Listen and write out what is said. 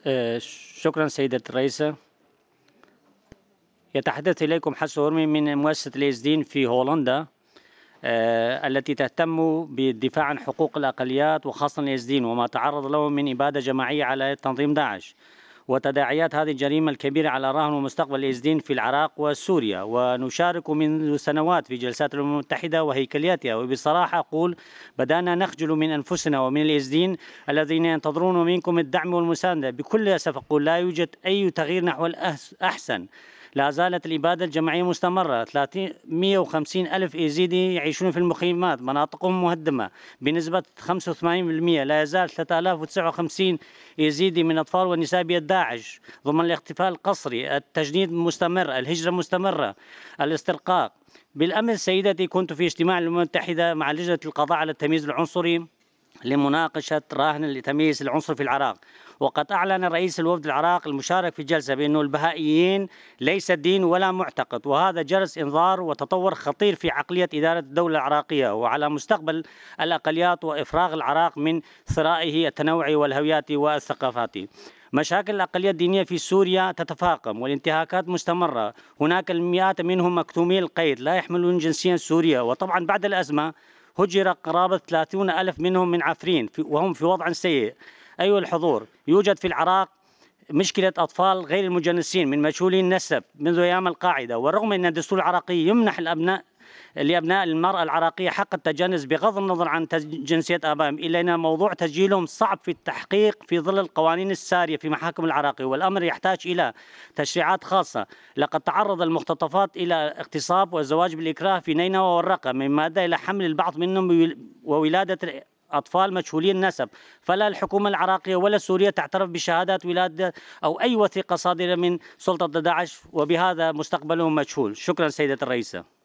شكرا سيدة الرئيسة. يتحدث إليكم حسن هرمي من مؤسسة اليزدين في هولندا، التي تهتم بالدفاع عن حقوق الأقليات وخاصة اليزدين وما تعرض له من إبادة جماعية على تنظيم داعش وتداعيات هذه الجريمة الكبيرة على رهن ومستقبل اليزدين في العراق وسوريا. ونشارك منذ سنوات في جلسات الأمم المتحدة وهيكلياتها، وبصراحة أقول بدأنا نخجل من أنفسنا ومن اليزدين الذين ينتظرون منكم الدعم والمساندة. بكل أسف أقول لا يوجد أي تغيير نحو الأحسن. لا زالت الإبادة الجماعية مستمرة. 350 ألف يزيدي يعيشون في المخيمات، مناطقهم مهدمة بنسبة 85%. لا يزال 3059 يزيدي من أطفال ونساء بيد داعش ضمن الاختفاء القسري. التجنيد مستمر، الهجرة مستمرة، الاسترقاق. بالأمس سيدتي كنت في اجتماع الأمم المتحدة مع لجنة القضاء على التمييز العنصري لمناقشة راهن لتمييز العنصر في العراق، وقد أعلن رئيس الوفد العراق المشارك في الجلسة بأن البهائيين ليس دين ولا معتقد، وهذا جرس إنذار وتطور خطير في عقلية إدارة الدولة العراقية وعلى مستقبل الأقليات وإفراغ العراق من ثرائه التنوعي والهوياتي والثقافاتي. مشاكل الأقلية الدينية في سوريا تتفاقم والانتهاكات مستمرة. هناك المئات منهم مكتومي القيد لا يحملون جنسيا سوريا، وطبعا بعد الأزمة هجر قرابة 30 ألف منهم من عفرين وهم في وضع سيء. أيها الحضور، يوجد في العراق مشكلة أطفال غير المجنسين من مجهولي النسب منذ أيام القاعدة، ورغم أن الدستور العراقي يمنح لأبناء المرأة العراقية حق التجنس بغض النظر عن جنسية آبائهم، إلا أن موضوع تسجيلهم صعب في التحقيق في ظل القوانين السارية في محاكم العراقية، والأمر يحتاج إلى تشريعات خاصة. لقد تعرض المختطفات إلى اغتصاب والزواج بالإكراه في نينوى والرقة، مما أدى إلى حمل البعض منهم وولادة أطفال مجهولي النسب. فلا الحكومة العراقية ولا سوريا تعترف بشهادات ولادة أو أي وثيقة صادرة من سلطة داعش، وبهذا مستقبلهم مجهول. شكرا سيدة الرئيسة.